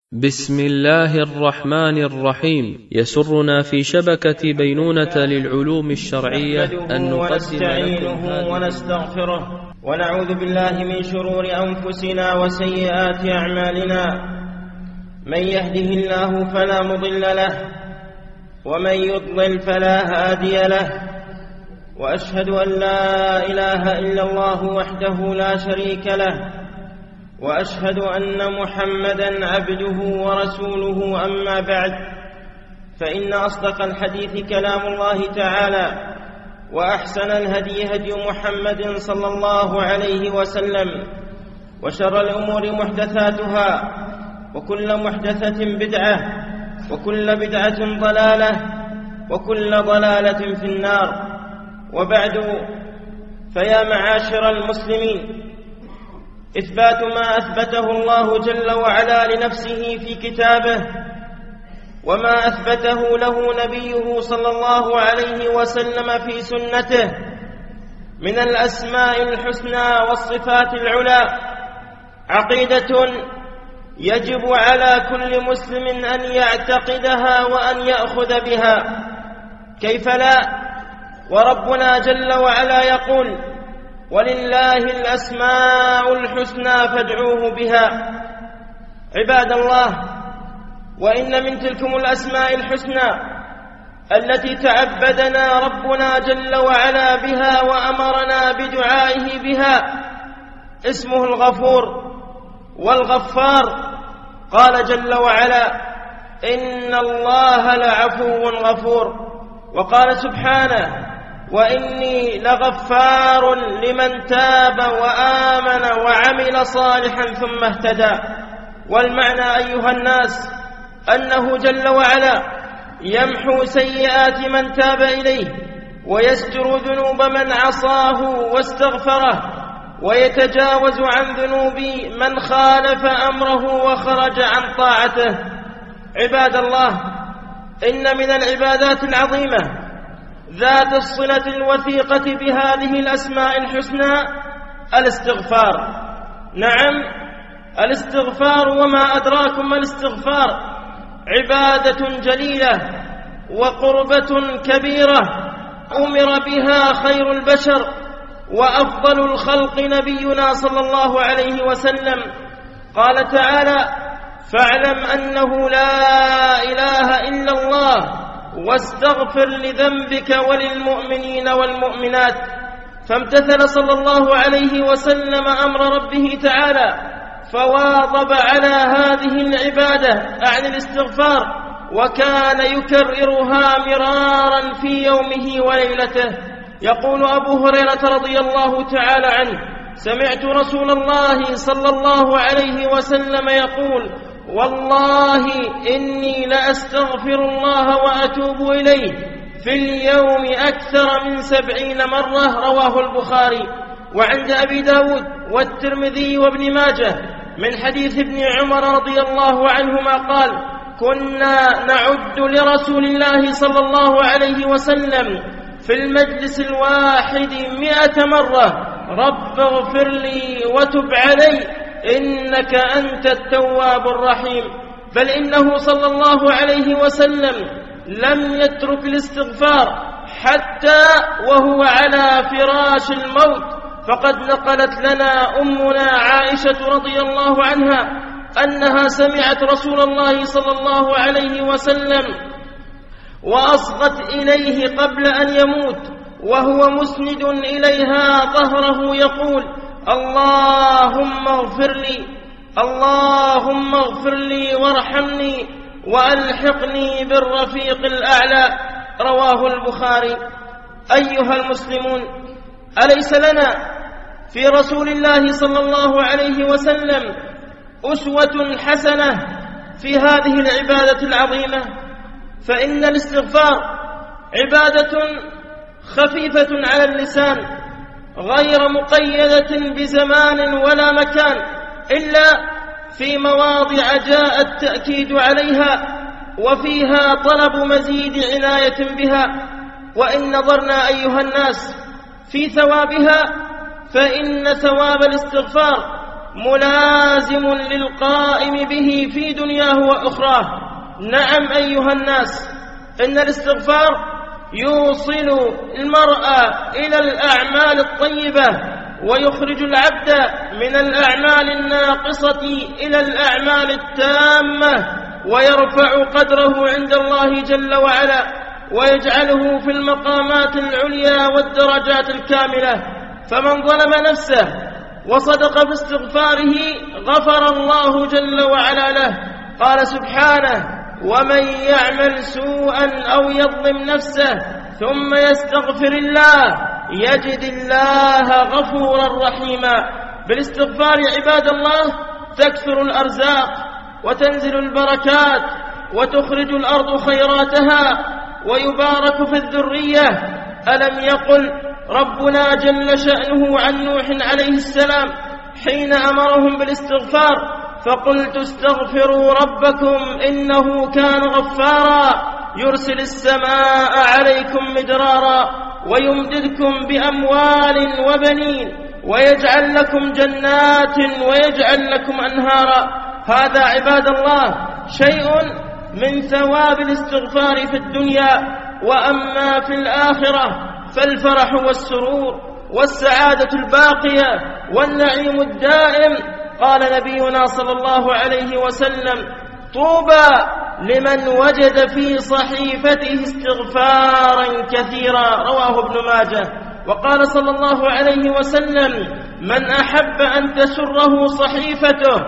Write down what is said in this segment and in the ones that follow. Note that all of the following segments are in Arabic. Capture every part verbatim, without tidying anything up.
بسم الله الرحمن الرحيم. يسرنا في شبكة بينونة للعلوم الشرعية أن نقدم لكم ونستغفره ونعوذ بالله من شرور أنفسنا وسيئات أعمالنا. من يهده الله فلا مضل له ومن يضلل فلا هادي له، وأشهد أن لا إله إلا الله وحده لا شريك له، وأشهد أن محمدًا عبده ورسوله. أما بعد، فإن أصدق الحديث كلام الله تعالى، وأحسن الهدي هدي محمد صلى الله عليه وسلم، وشر الأمور محدثاتها، وكل محدثة بدعة، وكل بدعة ضلالة، وكل ضلالة في النار. وبعد، فيا معاشر المسلمين، إثبات ما أثبته الله جل وعلا لنفسه في كتابه، وما أثبته له نبيه صلى الله عليه وسلم في سنته من الأسماء الحسنى والصفات العلى، عقيدة يجب على كل مسلم أن يعتقدها وأن يأخذ بها. كيف لا؟ وربنا جل وعلا يقول: ولله الأسماء الحسنى فادعوه بها. عباد الله، وإن من تلكم الأسماء الحسنى التي تعبدنا ربنا جل وعلا بها وأمرنا بدعائه بها اسمه الغفور والغفار. قال جل وعلا: إن الله لعفو غفور. وقال سبحانه: وإني لغفار لمن تاب وآمن وعمل صالحا ثم اهتدى. والمعنى أيها الناس أنه جل وعلا يمحو سيئات من تاب إليه، ويستر ذنوب من عصاه واستغفره، ويتجاوز عن ذنوب من خالف أمره وخرج عن طاعته. عباد الله، إن من العبادات العظيمة ذات الصلة الوثيقة بهذه الأسماء الحسنى الاستغفار. نعم، الاستغفار، وما أدراكم ما الاستغفار، عبادة جليلة وقربة كبيرة أمر بها خير البشر وأفضل الخلق نبينا صلى الله عليه وسلم. قال تعالى: فاعلم أنه لا إله إلا الله واستغفر لذنبك وللمؤمنين والمؤمنات. فامتثل صلى الله عليه وسلم أمر ربه تعالى، فواظب على هذه العبادة عن الاستغفار، وكان يكررها مرارا في يومه وليلته. يقول أبو هريرة رضي الله تعالى عنه: سمعت رسول الله صلى الله عليه وسلم يقول: والله إني لأستغفر الله وأتوب إليه في اليوم أكثر من سبعين مرة. رواه البخاري. وعند أبي داود والترمذي وابن ماجه من حديث ابن عمر رضي الله عنهما قال: كنا نعد لرسول الله صلى الله عليه وسلم في المجلس الواحد مئة مرة: رب اغفر لي وتب علي إنك أنت التواب الرحيم. بل إنه صلى الله عليه وسلم لم يترك الاستغفار حتى وهو على فراش الموت. فقد نقلت لنا أمنا عائشة رضي الله عنها أنها سمعت رسول الله صلى الله عليه وسلم وأصغت إليه قبل أن يموت وهو مسند إليها ظهره يقول: اللهم اغفر لي، اللهم اغفر لي وارحمني وألحقني بالرفيق الأعلى. رواه البخاري. أيها المسلمون، أليس لنا في رسول الله صلى الله عليه وسلم أسوة حسنة في هذه العبادة العظيمة؟ فإن الاستغفار عبادة خفيفة على اللسان، غير مقيدة بزمان ولا مكان، إلا في مواضع جاء التأكيد عليها وفيها طلب مزيد عناية بها. وإن نظرنا أيها الناس في ثوابها، فإن ثواب الاستغفار ملازم للقائم به في دنياه وأخراه. نعم أيها الناس، إن الاستغفار يوصل المرأة إلى الأعمال الطيبة ويخرج العبد من الأعمال الناقصة إلى الأعمال التامة، ويرفع قدره عند الله جل وعلا ويجعله في المقامات العليا والدرجات الكاملة. فمن ظلم نفسه وصدق باستغفاره غفر الله جل وعلا له. قال سبحانه: ومن يعمل سوءا أو يظلم نفسه ثم يستغفر الله يجد الله غفورا رحيما. بالاستغفار عباد الله تكثر الأرزاق وتنزل البركات وتخرج الأرض خيراتها ويبارك في الذرية. ألم يقل ربنا جل شأنه عن نوح عليه السلام حين أمرهم بالاستغفار: فقلت استغفروا ربكم إنه كان غفارا يرسل السماء عليكم مدرارا ويمددكم بأموال وبنين ويجعل لكم جنات ويجعل لكم أنهارا. هذا عباد الله شيء من ثواب الاستغفار في الدنيا. وأما في الآخرة فالفرح والسرور والسعادة الباقية والنعيم الدائم. قال نبينا صلى الله عليه وسلم: طوبى لمن وجد في صحيفته استغفارا كثيرا، رواه ابن ماجه. وقال صلى الله عليه وسلم: من أحب أن تسره صحيفته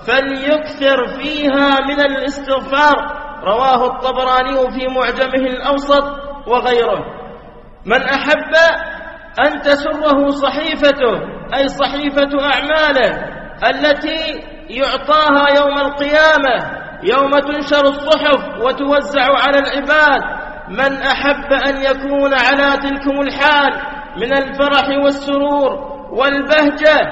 فليكثر فيها من الاستغفار، رواه الطبراني في معجمه الأوسط وغيره. من أحب أن تسره صحيفته أي صحيفة أعماله التي يعطاها يوم القيامة يوم تنشر الصحف وتوزع على العباد، من أحب أن يكون على تلكم الحال من الفرح والسرور والبهجة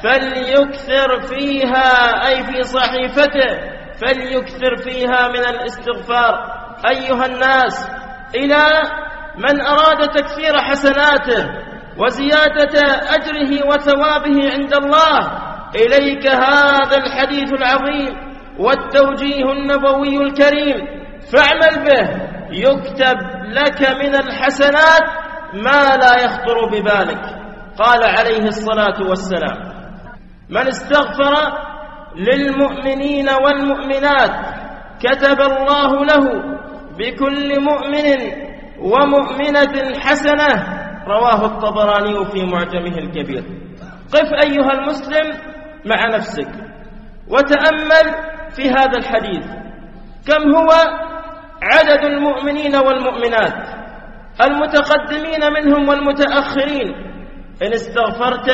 فليكثر فيها أي في صحيفته فليكثر فيها من الاستغفار. أيها الناس، إلى من أراد تكثير حسناته وزيادة أجره وثوابه عند الله إليك هذا الحديث العظيم والتوجيه النبوي الكريم، فاعمل به يكتب لك من الحسنات ما لا يخطر ببالك. قال عليه الصلاة والسلام: من استغفر للمؤمنين والمؤمنات كتب الله له بكل مؤمن ومؤمنة حسنة، رواه الطبراني في معجمه الكبير. قف أيها المسلم مع نفسك وتأمل في هذا الحديث، كم هو عدد المؤمنين والمؤمنات المتقدمين منهم والمتأخرين. إن استغفرت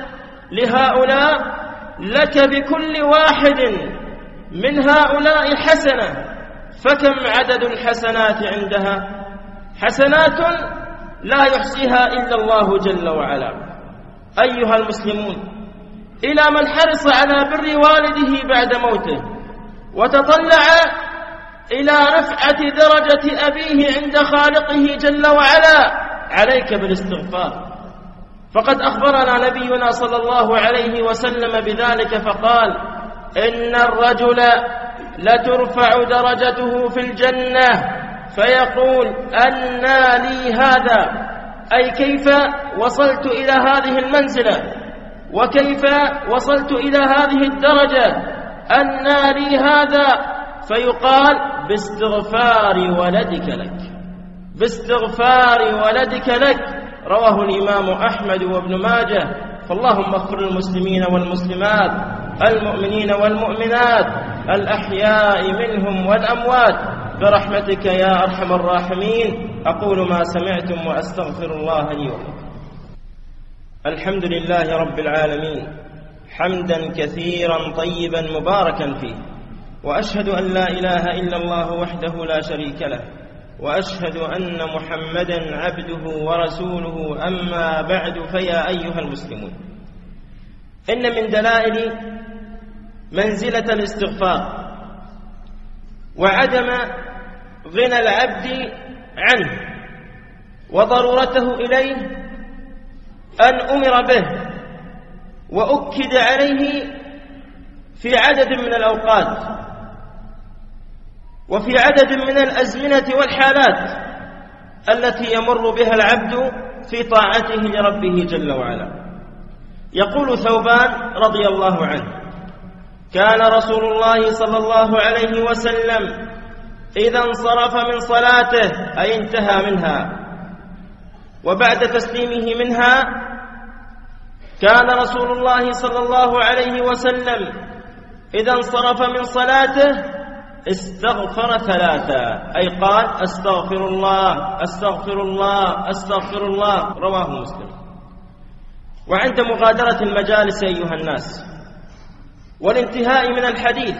لهؤلاء لك بكل واحد من هؤلاء حسنة، فكم عدد الحسنات عندها؟ حسنات لا يحصيها إلا الله جل وعلا. أيها المسلمون، إلى من حرص على بر والده بعد موته وتطلع إلى رفعة درجة أبيه عند خالقه جل وعلا، عليك بالاستغفار. فقد أخبرنا نبينا صلى الله عليه وسلم بذلك فقال: إن الرجل لترفع درجته في الجنة فيقول: أنى لي هذا، أي كيف وصلت إلى هذه المنزلة وكيف وصلت إلى هذه الدرجة، أنى لي هذا، فيقال: باستغفار ولدك لك، باستغفار ولدك لك، رواه الإمام أحمد وابن ماجه. فاللهم اغفر للمسلمين والمسلمات المؤمنين والمؤمنات الأحياء منهم والأموات برحمتك يا أرحم الراحمين. أقول ما سمعتم وأستغفر الله لي ولكم. الحمد لله رب العالمين، حمدا كثيرا طيبا مباركا فيه، وأشهد أن لا إله إلا الله وحده لا شريك له، وأشهد أن محمدا عبده ورسوله. أما بعد، فيا أيها المسلمون، إن من دلائل منزلة الاستغفار وعدم غنى العبد عنه وضرورته إليه أن أمر به وأكد عليه في عدد من الأوقات وفي عدد من الأزمنة والحالات التي يمر بها العبد في طاعته لربه جل وعلا. يقول ثوبان رضي الله عنه: كان رسول الله صلى الله عليه وسلم إذا انصرف من صلاته أي انتهى منها وبعد تسليمه منها، كان رسول الله صلى الله عليه وسلم إذا انصرف من صلاته استغفر ثلاثا، أي قال: أستغفر الله أستغفر الله أستغفر الله، رواه مسلم. وعند مغادرة المجالس أيها الناس والانتهاء من الحديث،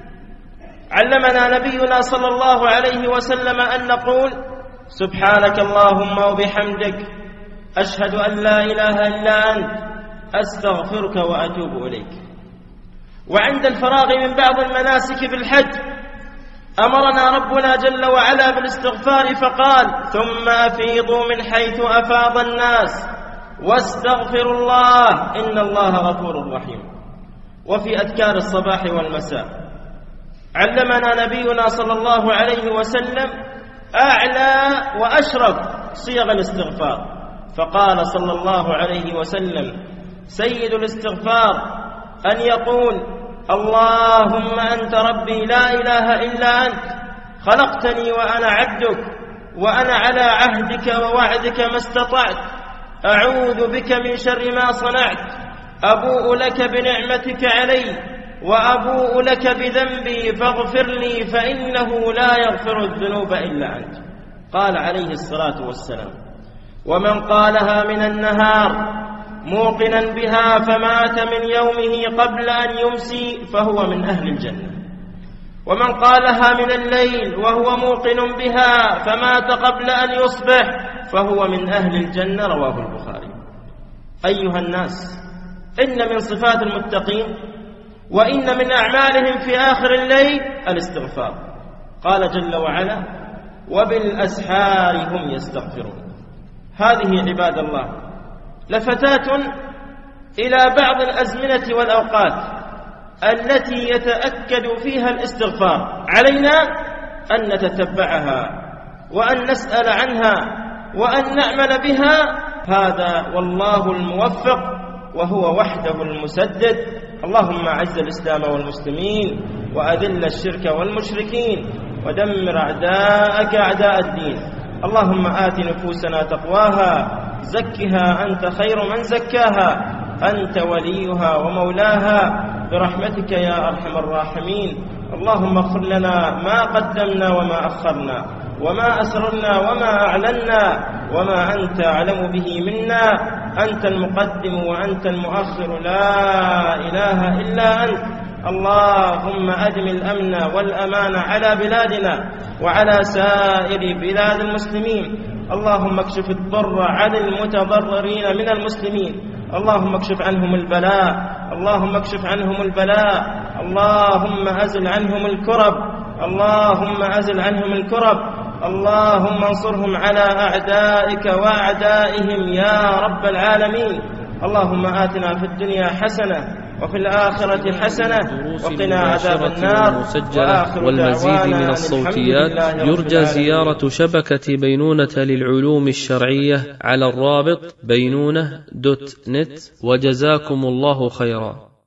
علمنا نبينا صلى الله عليه وسلم أن نقول: سبحانك اللهم وبحمدك، أشهد أن لا إله إلا أنت، أستغفرك وأتوب إليك. وعند الفراغ من بعض المناسك بالحج أمرنا ربنا جل وعلا بالاستغفار فقال: ثم أفيضوا من حيث أفاض الناس واستغفروا الله إن الله غفور رحيم. وفي أذكار الصباح والمساء علمنا نبينا صلى الله عليه وسلم أعلى وأشرف صيغ الاستغفار، فقال صلى الله عليه وسلم: سيد الاستغفار أن يقول: اللهم أنت ربي لا إله إلا أنت، خلقتني وأنا عبدك، وأنا على عهدك ووعدك ما استطعت، أعوذ بك من شر ما صنعت، أبوء لك بنعمتك علي وأبوء لك بذنبي فاغفر لي فإنه لا يغفر الذنوب إلا أنت. قال عليه الصلاة والسلام: ومن قالها من النهار موقنا بها فمات من يومه قبل أن يمسي فهو من أهل الجنة، ومن قالها من الليل وهو موقن بها فمات قبل أن يصبح فهو من أهل الجنة، رواه البخاري. أيها الناس، إن من صفات المتقين وإن من أعمالهم في آخر الليل الاستغفار. قال جل وعلا: وبالأسحار هم يستغفرون. هذه عباد الله لفتات إلى بعض الأزمنة والأوقات التي يتأكد فيها الاستغفار، علينا أن نتتبعها وأن نسأل عنها وأن نعمل بها، هذا والله الموفق وهو وحده المسدد. اللهم أعز الإسلام والمسلمين وأذل الشرك والمشركين ودمر أعداءك أعداء الدين. اللهم آت نفوسنا تقواها، زكها أنت خير من زكاها، أنت وليها ومولاها برحمتك يا أرحم الراحمين. اللهم اغفر لنا ما قدمنا وما أخرنا وما أسررنا وما أعلنا وما أنت أعلم به منا، أنت المقدم وأنت المؤخر، لا إله إلا أنت. اللهم أدم الأمن والأمان على بلادنا وعلى سائر بلاد المسلمين. اللهم اكشف الضر عن المتضررين من المسلمين، اللهم اكشف عنهم البلاء، اللهم اكشف عنهم البلاء، اللهم أزل عنهم الكرب، اللهم أزل عنهم الكرب، اللهم انصرهم على أعدائك وأعدائهم يا رب العالمين. اللهم آتنا في الدنيا حسنة وفي الآخرة حسنة وقنا عذاب النار. والمزيد من الصوتيات يرجى زيارة شبكة بينونة للعلوم الشرعية على الرابط بينونة دوت نت. وجزاكم الله خيرا.